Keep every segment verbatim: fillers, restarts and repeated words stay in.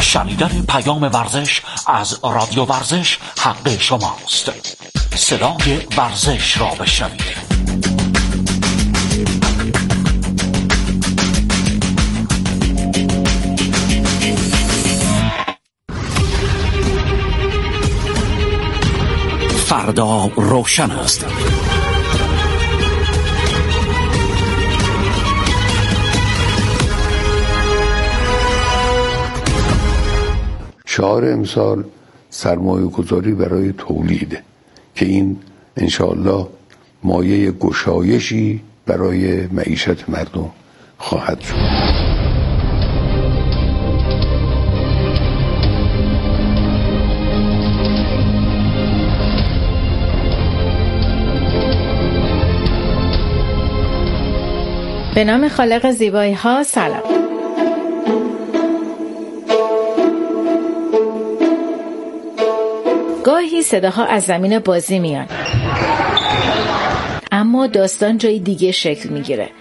شنیدن پیام ورزش از رادیو ورزش حق شماست. صدای ورزش را بشنوید. فردا روشن است. شعار امسال سرمایه گذاری برای تولیده که این انشاءالله مایه گشایشی برای معیشت مردم خواهد شد. به نام خالق زیبایی ها سلام. گاهی صداها از زمین بازی میان، اما داستان جای دیگه شکل میگیره.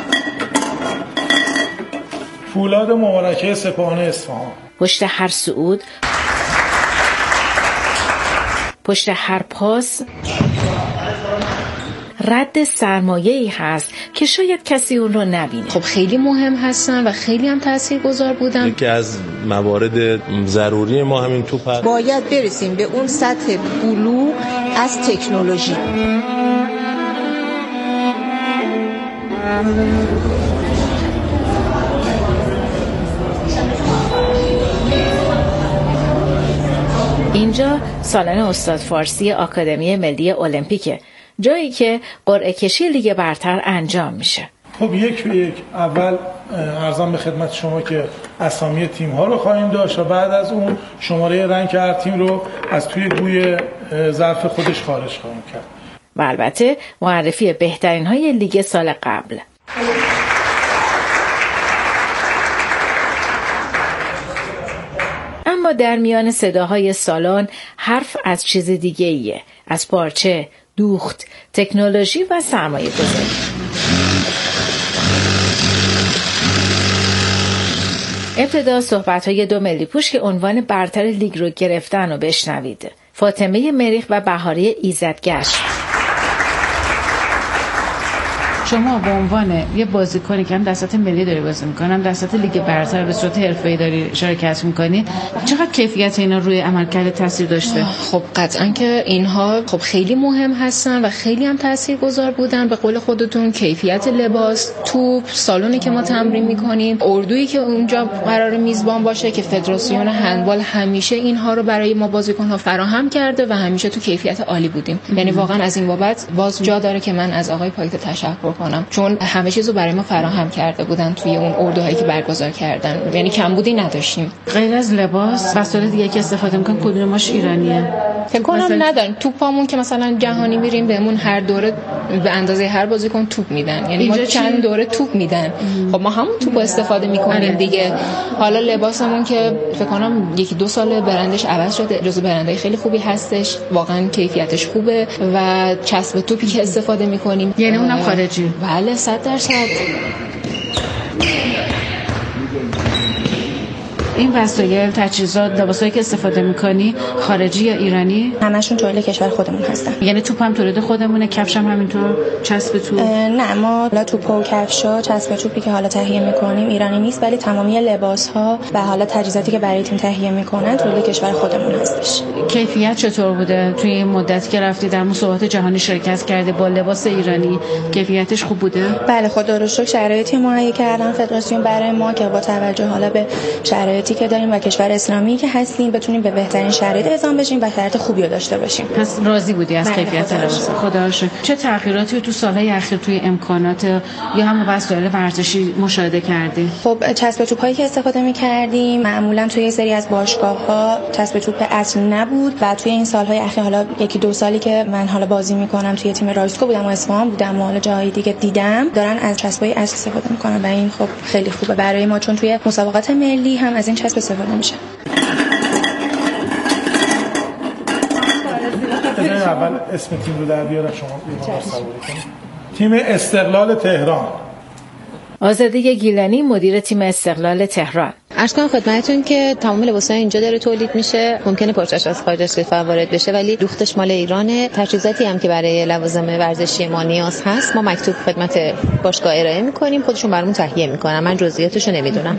فولاد مبارکه سپاهان اصفهان. پشت هر صعود، پشت هر پاس رد سرمایه‌ای هست که شاید کسی اون رو نبینه. خب خیلی مهم هستن و خیلی هم تاثیرگذار بودن. یکی از موارد ضروری ما همین توپ هست. باید برسیم به اون سطح بلوغ از تکنولوژی. اینجا سالن استاد فارسی آکادمی ملی المپیکه، جایی که قرعه کشی لیگ برتر انجام میشه. خب یک به یک اول عرضم به خدمت شما که اسامی تیم ها رو خواهیم داشت و بعد از اون شماره رنگ هر تیم رو از توی گوی ظرف خودش خارج خواهیم کرد و البته معرفی بهترین های لیگ سال قبل. اما در میان صداهای سالن حرف از چیز دیگه ایه، از پارچه، دوخت، تکنولوژی و سرمایه گذاری. ابتدا صحبت‌های دو ملی پوش که عنوان برتر لیگ رو گرفتن رو بشنوید. فاطمه مریخ و بهاره ایزدگشت. شما به عنوان یه بازیکنی که هم در سطح ملی داری بازی می‌کنی، هم در سطح لیگ برتر به صورت حرفه‌ای داری شرکت می‌کنی، چقدر کیفیت اینا روی عملکرد تاثیر داشته؟ خب قطعاً که اینها خب خیلی مهم هستن و خیلی هم تاثیرگذار بودن. به قول خودتون کیفیت لباس، توپ، سالونی که ما تمرین می‌کنیم، اردویی که اونجا قرار میزبان باشه که فدراسیون هندبال همیشه اینها رو برای ما بازیکن‌ها فراهم کرده و همیشه تو کیفیت عالی بودیم. یعنی واقعاً از این بابت باز جا داره که من از آقای پایت تشکر کنم، چون همه چیزو برای ما فراهم کرده بودن توی اون اردوهایی که برگزار کردن. یعنی کمبودی نداشتیم. غیر از لباس وسایل دیگه که استفاده می‌کنن کدومش ایرانیه؟ فکر کنم مثلا... نداریم. توپامون که مثلا جهانی میریم بهمون هر دوره به اندازه هر بازیکن توپ میدن. یعنی ما چند دوره توپ میدن. خب ما همون توپو استفاده می‌کنیم دیگه. حالا لباسمون که فکر کنم یکی دو سال برندش عوض شده، جزو برندهای خیلی خوبی هستش. واقعا کیفیتش خوبه و چسب توپی که استفاده می‌کنیم یعنی اونم خارجی. بله صد درصد. این وسایل، تجهیزات، لباسایی که استفاده می‌کنی خارجی یا ایرانی؟ همشون تولید کشور خودمون هستن. یعنی توپ هم تولید خودمونه، کفش هم همینطور، چسب توپ؟ نه، ما حالا توپ و کفشا، چسب توپی که حالا تهیه می‌کنیم ایرانی نیست، ولی تمامی لباس‌ها و حالا تجهیزاتی که برای تیم تهیه می‌کنن تولید کشور خودمون هستش. کیفیت چطور بوده توی این مدتی که رفتی در مسابقات جهانی شرکت کردی با لباس ایرانی؟ کیفیتش خوب بوده؟ بله، خدا رو شکر شرایطی مهیا کردن فدراسیون برای ما که با توجه حالا به شرایطی که داریم و کشور اسلامی که هستیم بتونیم به بهترین شرایط اعزام بشیم و شرایط خوبی رو داشته باشیم. پس راضی بودی از کیفیت لباس؟ خدا رو شکر. چه تغییراتی تو سالهای اخیر توی امکانات یا هم وسایل ورزشی مشاهده کردی؟ خب چسب توپایی که استفاده می‌کردیم معمولاً توی یه سری از باشگاه‌ها چسب توپ اصلی نبود و توی این سالهای اخیر حالا یکی دو سالی که من حالا بازی می‌کنم توی تیم رایسکو بودم و اصفهان بودم و حالا جاهای دیگه دیدم دارن از چسبای اصلی استفاده می‌کنن و این خب خیلی خوبه برای ما، چون توی مسابقات ملی هم از این چسب استفاده میشه. اول اسم تیم رو در بیارم شما تصور کنید. تیم استقلال تهران. آزاده گیلانی مدیر تیم استقلال تهران. عرض کنم خدمتتون که تمام لباس‌ها اینجا داره تولید میشه. ممکنه پارچه‌اش از خارج از کشور وارد بشه ولی دوختش مال ایرانه. تجهیزاتی هم که برای لوازم ورزشی ما نیاز هست ما مکتوب خدمت باشگاه ارائه می‌کنیم، خودشون برامون تهیه می‌کنن. من جزئیاتش رو نمیدونم.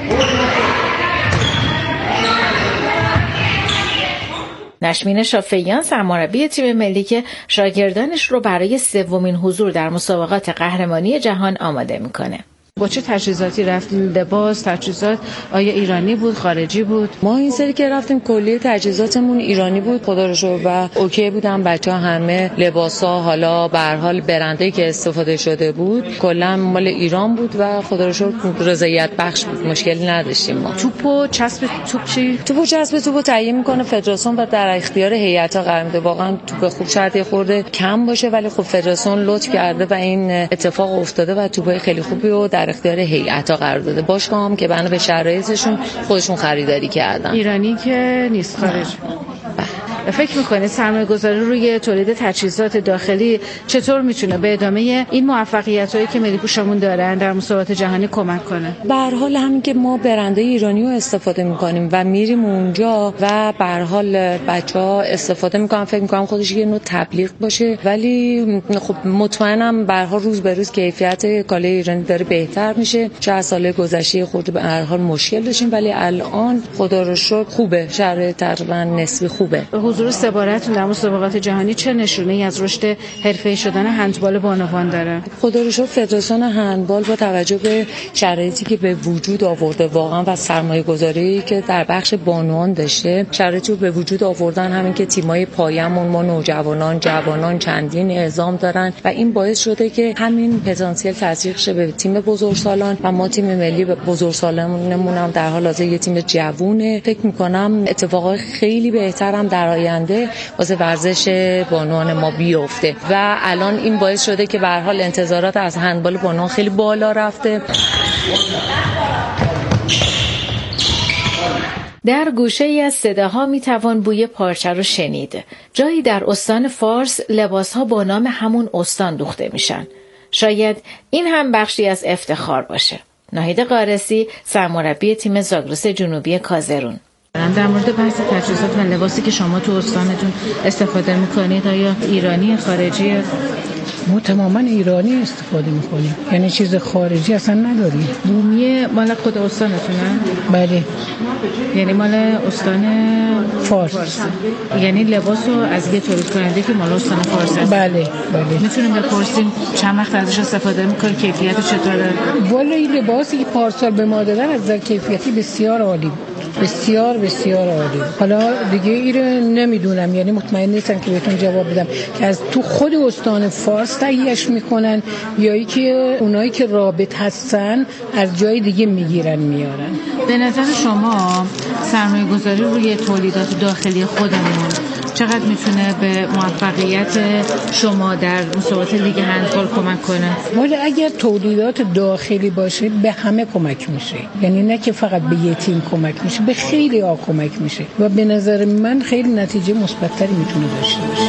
نشمین شافعیان سرمربی تیم ملی که شاگردانش رو برای سومین حضور در مسابقات قهرمانی جهان آماده میکنه. با چه تجهیزاتی رفتیم؟ لباس، تجهیزات آیا ایرانی بود، خارجی بود؟ ما این سری که رفتیم کلی تجهیزاتمون ایرانی بود خدا رو شکر و اوکی بودن بچه‌ها. همه لباسا حالا به هر حال برندی که استفاده شده بود کلا مال ایران بود و خدا رو شکر رضایت بخش بود، مشکلی نداشتیم. ما توپو چسب توپ چی؟ توپو چسب توپو تهیه میکنه فدراسیون و در اختیار هیئت‌ها قرار میده. واقعا توپ خوب شرط خورده کم باشه ولی خب فدراسیون لطف کرده و این اتفاق افتاده و توپای خیلی خوبی و در اختیار هیئت‌ها قرار داده. باشگاه هم که بنا به شرایطشون خودشون خریداری کردن. ایرانی که نیست خارج. فکر میکنه سرمایه گذاری روی تولید تجهیزات داخلی چطور میتونه به ادامه این موفقیت هایی که ملی پوشمون دارن در مسابقات جهانی کمک کنه؟ به هر حال همین که ما برند ایرانی رو استفاده میکنیم و میریم اونجا و به هر حال بچه‌ها استفاده میکنن، فکر میکنم خودش یه نوع تبلیغ باشه ولی خب مطمئنم به هر حال روز به روز کیفیت کالای ایرانی داره بهتر میشه. چند سال گذشته خورده به هر حال مشکل داشتیم ولی الان خدا رو شکر خوبه، شرایط تقریبا نسبی خوبه. حضور سبارتتون در مسابقات جهانی چه نشونه‌ای از رشد حرفه‌ای شدن هندبال بانوان داره؟ خدا رو شکر فدراسیون هندبال با توجه به شرایطی که به وجود آورده واقعا و سرمایه‌گذاری که در بخش بانوان داشته شرایطی رو به وجود آوردن. همین که تیمای پایه‌مون ما نوجوانان جوانان چندین اعزام دارن و این باعث شده که همین پتانسیل تزریق شه به تیم بزرگسالان و ما تیم ملی بزرگسالانمون هم در حال حاضر یه تیم جوونه. فکر می‌کنم اتفاقای خیلی بهترم در آینده واسه ورزش بانوان ما بیفته و الان این باعث شده که به هر حال انتظارات از هندبال بانوان خیلی بالا رفته. در گوشه ای از صداها می توان بوی پارچه رو شنید. جایی در استان فارس لباسها با نام همون استان دوخته میشن. شاید این هم بخشی از افتخار باشه. ناهید قارسی سرمربی تیم زاگرس جنوبی کازرون. در مورد بحث تجهیزات و لباسی که شما تو استانتون استفاده میکنید آیا ایرانی خارجی؟ ما تماما ایرانی استفاده میکنیم، یعنی چیز خارجی اصلا نداریم. بومی مال خود استانتونه؟ بله. یعنی مال استان فارس. یعنی لباسو از یه تولید کننده که مال استان فارس است. بله بله. میتونیم بپرسیم چند وقت ازش استفاده میکنید، کیفیت چطوره؟ والا این لباسی که پارسال به ما دادن از کیفیتی بسیار عالی بود. بسیار بسیار عالی. حالا دیگه این رو نمیدونم، یعنی مطمئن نیستم که بهتون جواب بدم که از تو خود استان فارس تهیه‌اش میکنن یا ای که اونایی که رابط هستن از جای دیگه میگیرن میارن. به نظر شما سرمایه گذاری روی تولیدات داخلی خودمون چقدر میتونه به موفقیت شما در مسابقات لیگ هندبال کمک کنه؟ ولی اگر تولیدات داخلی باشه به همه کمک میشه، یعنی نه که فقط به یه تیم کمک میشه، به خیلی ها کمک میشه و به نظر من خیلی نتیجه مثبت‌تری میتونه داشته باشه.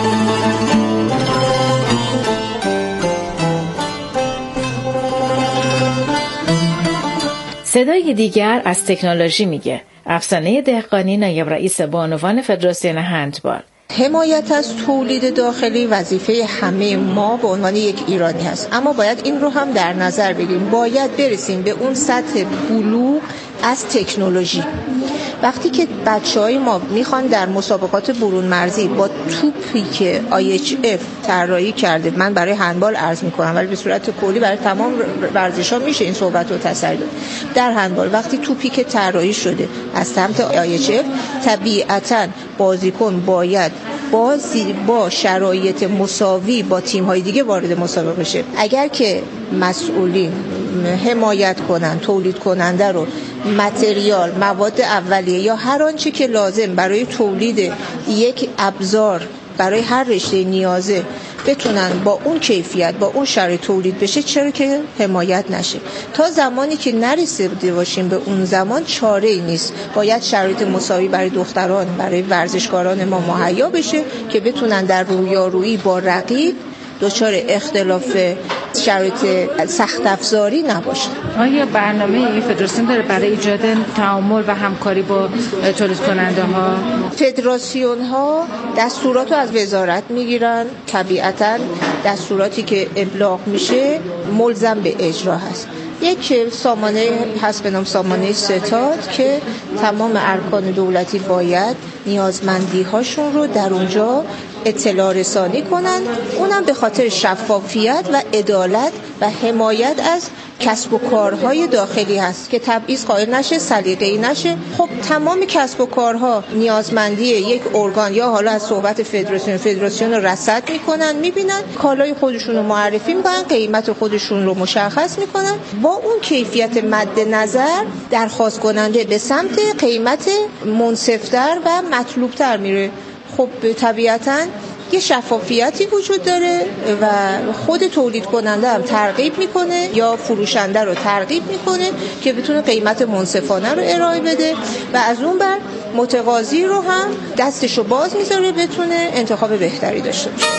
صدای دیگر از تکنولوژی میگه. افسانه دهقانی نایب رئیس بانوان فدراسیون هندبال. حمایت از تولید داخلی وظیفه همه ما به عنوان یک ایرانی هست، اما باید این رو هم در نظر بگیریم، باید برسیم به اون سطح بلوغ از تکنولوژی. وقتی که بچه‌های ما میخوان در مسابقات برون مرزی با توپی که آی اچ اف طراحی کرده، من برای هندبال عرض میکنم ولی به صورت کلی برای تمام ورزش‌ها میشه این صحبت رو تسری داد. در هندبال وقتی توپی که طراحی شده از سمت آی اچ اف، طبیعتاً بازیکن باید با با شرایط مساوی با تیم‌های دیگه وارد مسابقه بشه. اگر که مسئولین حمایت کنن تولید کننده رو متریال، مواد اولیه یا هر آنچه که لازم برای تولید یک ابزار برای هر رشته نیازه بتونن با اون کیفیت با اون شرایط تولید بشه، چرا که حمایت نشه؟ تا زمانی که نرسیده باشیم به اون زمان چاره‌ای نیست. باید شرایط مساوی برای دختران، برای ورزشکاران ما مهیا بشه که بتونن در رویارویی با رقیب دچار اختلاف شرایط سخت افزاری نباشه. آیا برنامه این فدراسیون داره برای ایجاد تعامل و همکاری با تولید کننده ها؟ فدراسیون ها دستورات رو از وزارت میگیرن، طبیعتاً دستوراتی که ابلاغ میشه ملزم به اجرا هست. یک سامانه هست به نام سامانه ستاد که تمام ارکان دولتی باید نیازمندی هاشون رو در اونجا اطلاع رسانی کنن، اونم به خاطر شفافیت و عدالت و حمایت از کسب و کارهای داخلی هست که تبعیض قائل نشه، سلیقه‌ای نشه. خب تمام کسب و کارها نیازمندی یک ارگان یا حالا از صحبت فدراسیون فدراسیون رو رصد میکنن، میبینن کالای خودشون رو معرفی میکنن، قیمت خودشون رو مشخص میکنن، با اون کیفیت مد نظر درخواست کننده به سمت قیمت منصف‌تر و مطلوب‌تر میره. خب طبیعتاً یه شفافیتی وجود داره و خود تولید کننده هم ترغیب میکنه یا فروشنده رو ترغیب میکنه که بتونه قیمت منصفانه رو ارائه بده و از اون بر متقاضی رو هم دستشو باز میذاره بتونه انتخاب بهتری داشته باشه.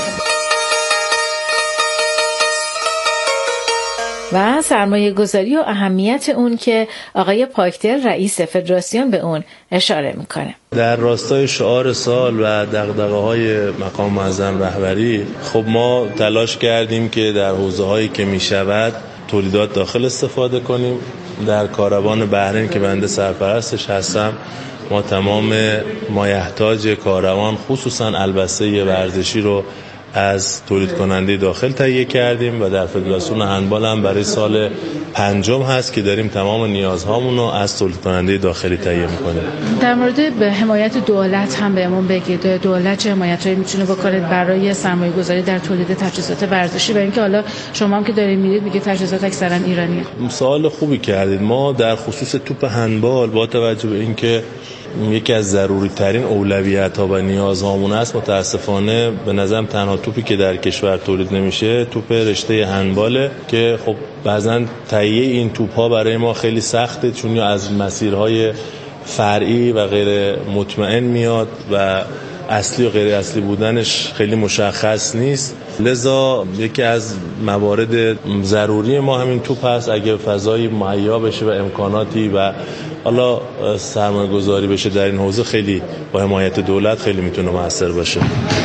و سرمایه گذاری و اهمیت اون که آقای پاکدل رئیس فدراسیون به اون اشاره میکنه. در راستای شعار سال و دغدغه‌های مقام معظم رهبری خب ما تلاش کردیم که در حوزه‌هایی که میشود تولیدات داخل استفاده کنیم. در کاروان بحرین که بنده سرپرستش هستم ما تمام مایحتاج کاروان خصوصا البسه ورزشی رو از تولید کننده داخل تهیه کردیم و در فدراسیون هندبال هم برای سال پنجم هست که داریم تمام نیازهامون رو از تولید کننده داخلی تهیه میکنیم. در مورد به حمایت دولت هم بهمون بگید، دولت چه حمایتایی میتونه بکنه برای سرمایه گذاری در تولید تجهیزات ورزشی و اینکه حالا شما هم که دارید میدید میگه تجهیزات اکثرا ایرانیه. سوال خوبی کردید. ما در خصوص توپ هندبال با توجه به اینکه یکی از ضروری ترین اولویت ها و نیازهامون است، متاسفانه به نظرم تنها توپی که در کشور تولید نمیشه توپ رشته هندباله که خب بعضن تهیه این توپ ها برای ما خیلی سخته چون یا از مسیرهای فرعی و غیر مطمئن میاد و اصلی و غیر اصلی بودنش خیلی مشخص نیست. لذا یکی از موارد ضروری ما همین توپ هست. اگه فضایی مهیا بشه و امکاناتی و حالا سرمایه گذاری بشه در این حوزه خیلی با حمایت دولت خیلی میتونه موثر باشه.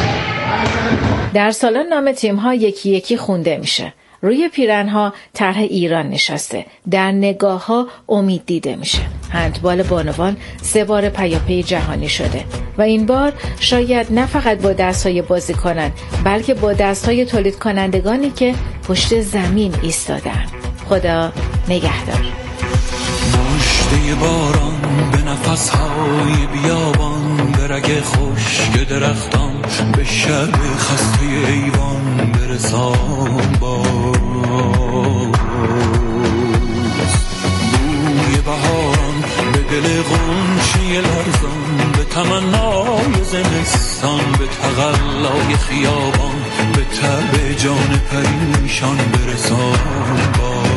در سالن نام تیم ها یکی یکی خونده میشه. روی پیرنها طرح ایران نشسته. در نگاه ها امید دیده میشه. هندبال بانوان سه بار پیاپی جهانی شده و این بار شاید نه فقط با دستهای بازیکنان بلکه با دستهای تولید کنندگانی که پشت زمین ایستادن. خدا نگهدار. مژده باران به نفسهای بیابان، به رگ خشک درختان، به شب خسته ایوان برسان باز. بوی بهاران به دل غنچه لرزان، به تمنای زمستان، به تقلای خیابان، به تب جان پریشان برسان باز.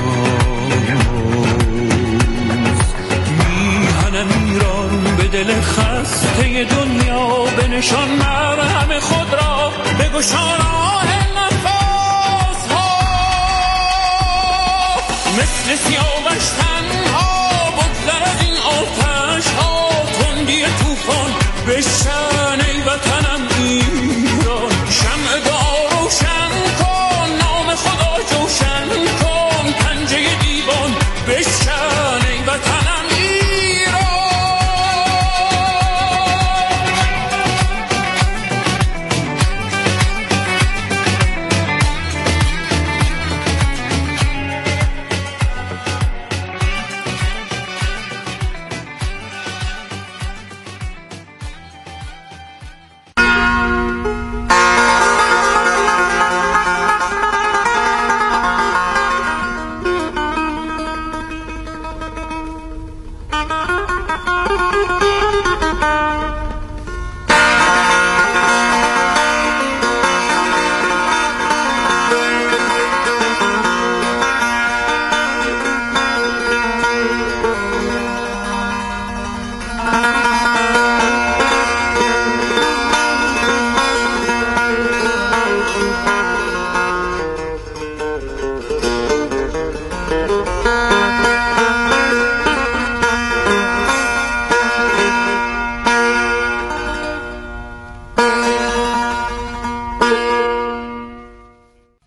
ایران به دل خسته دنیا بنشان مرهم خود را بگشان آه نفس ها، مثل سیاوش تنها بگذر از این آتش ها، تندی طوفان بشکن ای وطنم ایران. شمع دعا روشن کن، نام خدا جوشن کن، پنجه دیوان بشکن ای وطنم.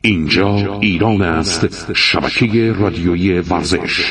اینجا ایران است، شبکه رادیویی ورزش.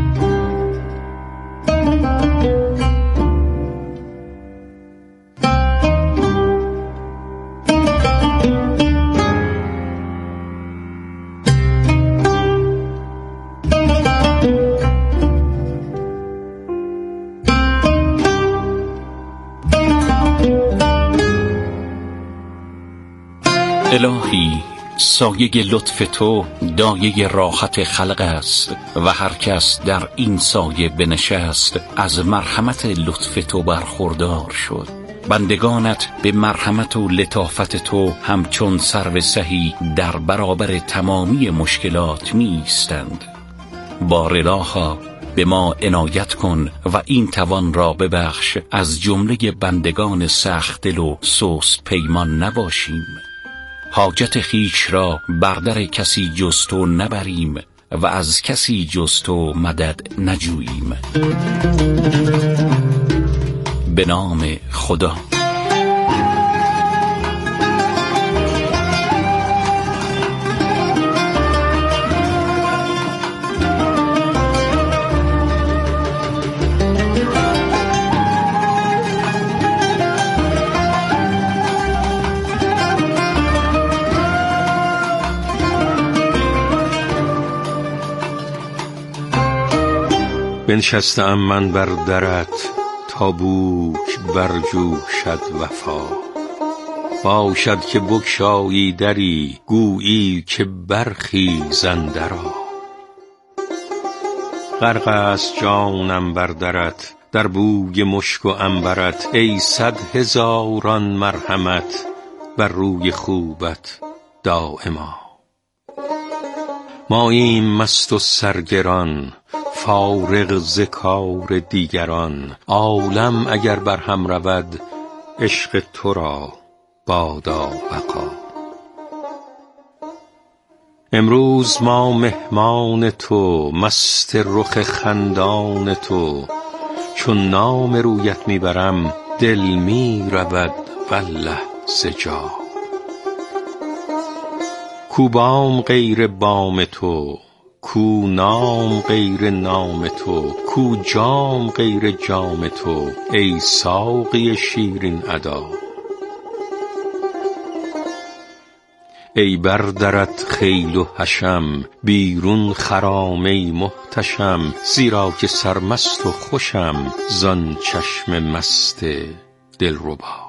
الهی، سایه لطف تو دایه راحت خلق است و هر کس در این سایه بنشست از مرحمت لطف تو برخوردار شد. بندگانت به مرحمت و لطافت تو همچون سرو سهی در برابر تمامی مشکلات می ایستند. بار الها به ما عنایت کن و این توان را ببخش از جمله بندگان سخت دل و سست پیمان نباشیم. حاجت خیش را بر در کسی جز تو نبریم و از کسی جز تو مدد نجوییم. به نام خدا. بنشستم من بر درت تا بوک برجوشد وفا، باشد که بگشایی دری گویی که برخیز اندرآ. غرق است جانم بر درت در بوی مشک و عنبرت، ای صد هزاران مرحمت بر روی خوبت دائما. ماییم مست و سرگران فارغ ز کار دیگران، عالم اگر بر هم رود عشق تو را بادا بقا. امروز ما مهمان تو، مست رخ خندان تو، چون نام رویت میبرم دل می رود والله ز جا. کو بام غیر بام تو، کو نام غیر نام تو، کو جام غیر جام تو، ای ساقی شیرین ادا. ای بر درت خیل و حشم بیرون خرام ای محتشم، زیرا که سرمست و خوشم زان چشم مست دلربا.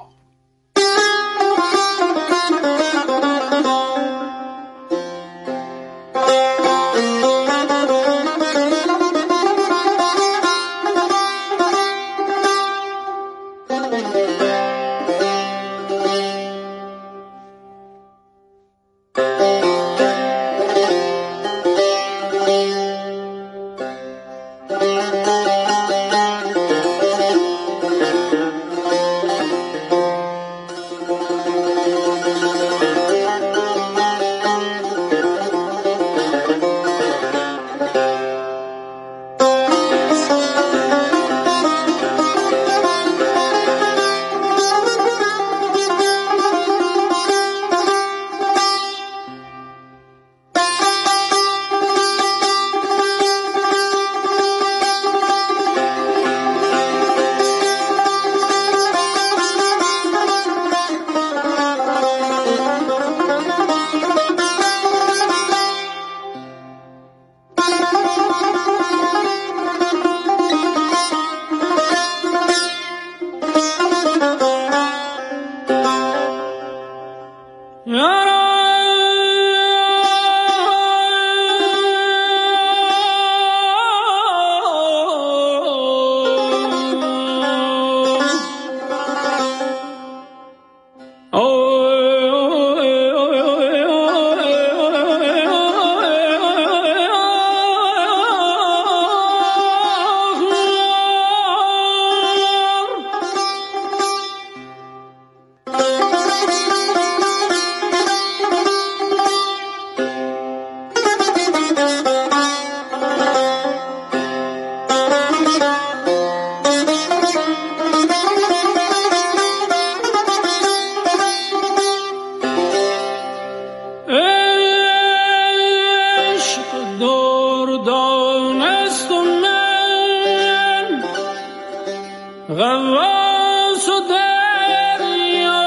غواص و دریا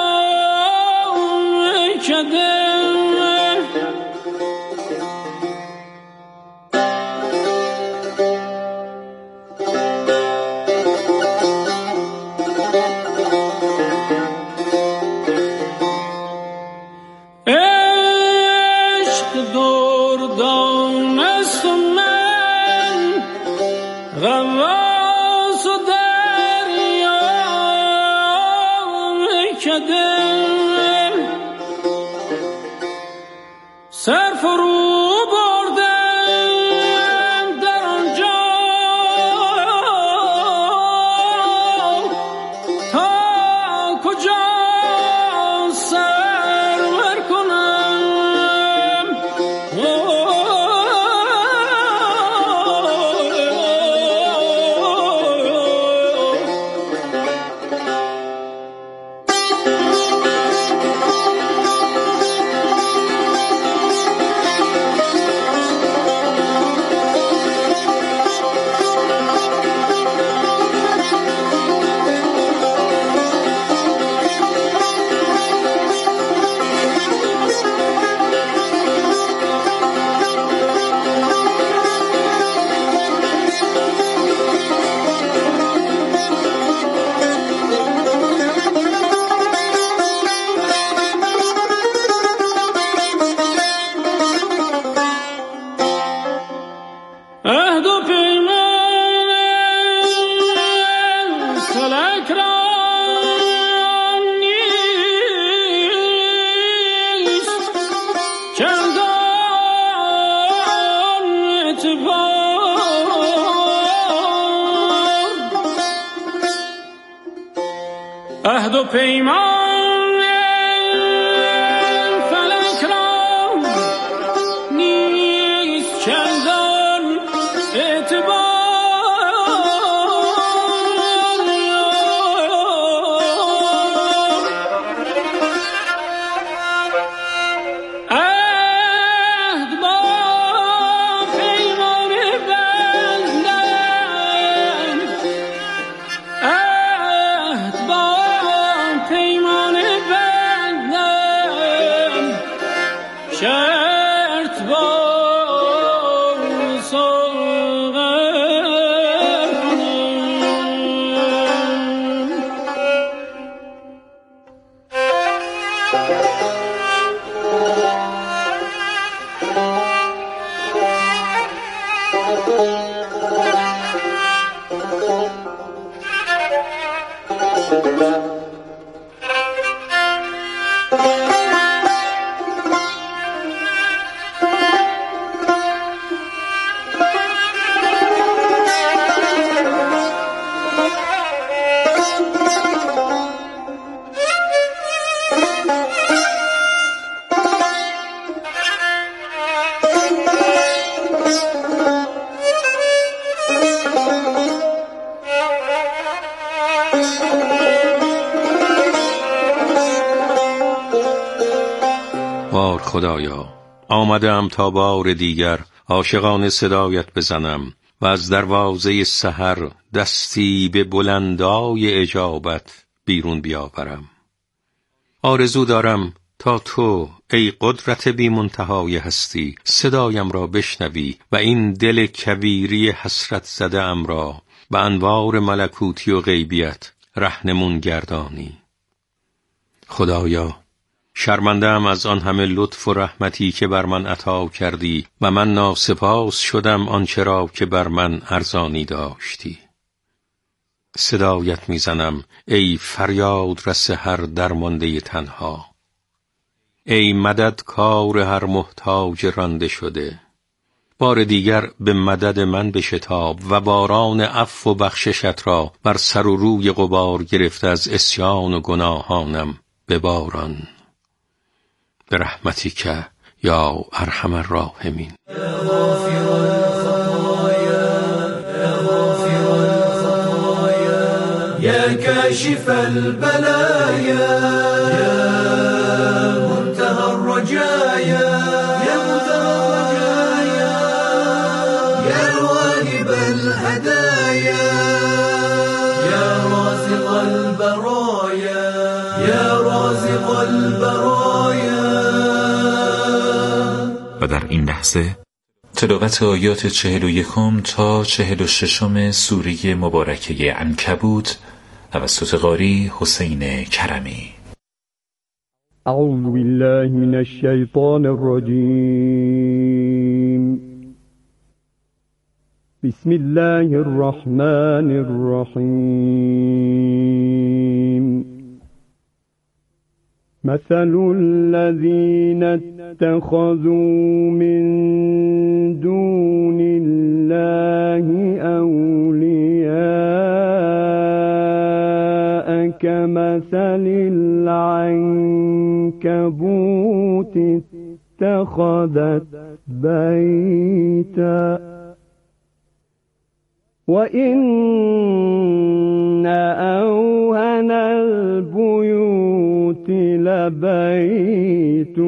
کده سر فرو بردن در آنجا تا کجا سرور کنم عهد و پیمان فلک را نیست چندان اعتبار عهد با پیمان بندم عهد با پیمان بندم شرط با ساغر کنم. بار خدایا، آمدم تا بار دیگر عاشقانه صدایت بزنم و از دروازه سحر دستی به بلندای اجابت بیرون بیاورم. آرزو دارم تا تو ای قدرت بی منتهای هستی صدایم را بشنوی و این دل کویری حسرت زده ام را به انوار ملکوتی و غیبیت رهنمون گردانی. خدایا، شرمنده‌ام از آن همه لطف و رحمتی که بر من عطا کردی و من ناسپاس شدم آنچه را که بر من ارزانی داشتی. صدایت میزنم ای فریاد رس هر درمانده تنها، ای مددکار هر محتاج رانده شده. بار دیگر به مدد من بشتاب و باران عفو و بخششت را بر سر و روی غبار گرفته از عصیان و گناهانم بباران. به رحمتی که یا ارحم الراحمین. يا كاشف البلايا يا منتهى الرجايا يا منتهى الرجايا يا واهب الهدايا يا البرايا يا رازق البرايا. و در این لحظه تلاوت آیات چهل و یکم تا چهل و ششم سوره مبارکه عنکبوت توسط قاری حسین کرمی. اعوذ بالله من الشیطان الرجیم. بسم الله الرحمن الرحیم. مثل الذين اتخذوا من دون الله أولياء كمثل العنكبوت اتخذت بيتا وإن أوهن البيوت لبيت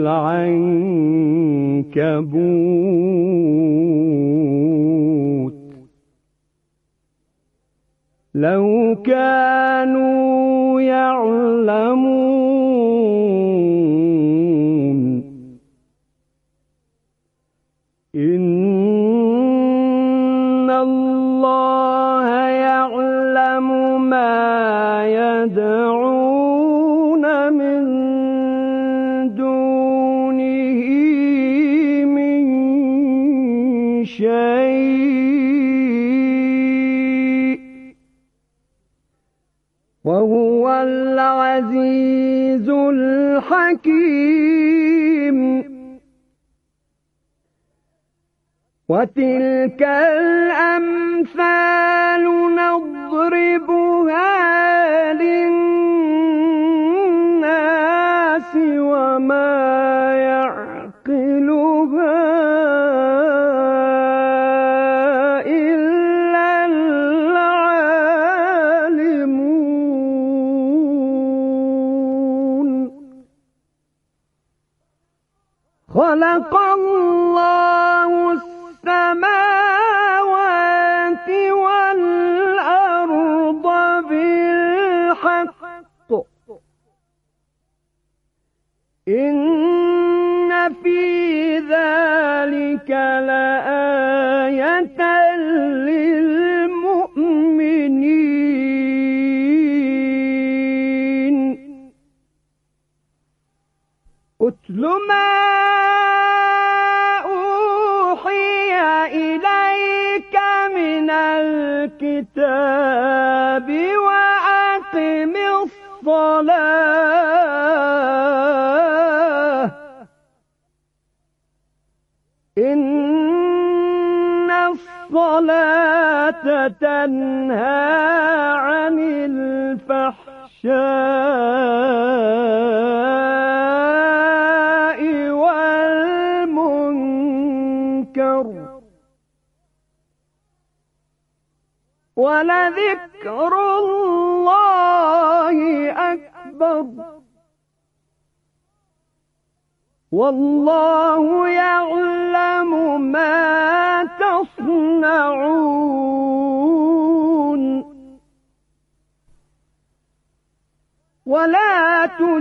العنكبوت لو كانوا يعلمون إن الله يعلم ما يدعون من دونه من شيء وهو العزيز الحكيم. وتلك الأمثال نضربها للناس وما يعقلها إلا العالمون. خلق الله السماوات والأرض بالحق إن في ذلك لآية للمؤمنين. أتل ما من الكتاب وأقم الصلاة إن الصلاة تنهى عن الفحشاء والمنكر ولذكر الله أكبر والله يعلم ما تصنعون. ولا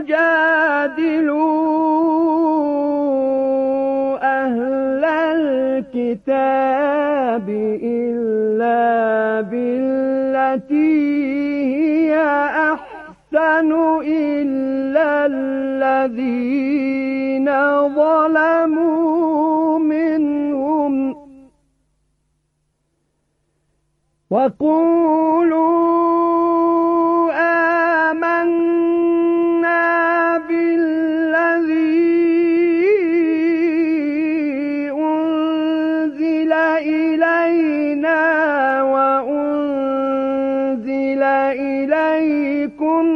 تجادلوا أهل الكتاب إلا بالتي هي أحسن إلا الذين ظلموا منهم وقولوا آمنا بالذي أنزل إلينا وأنزل إليكم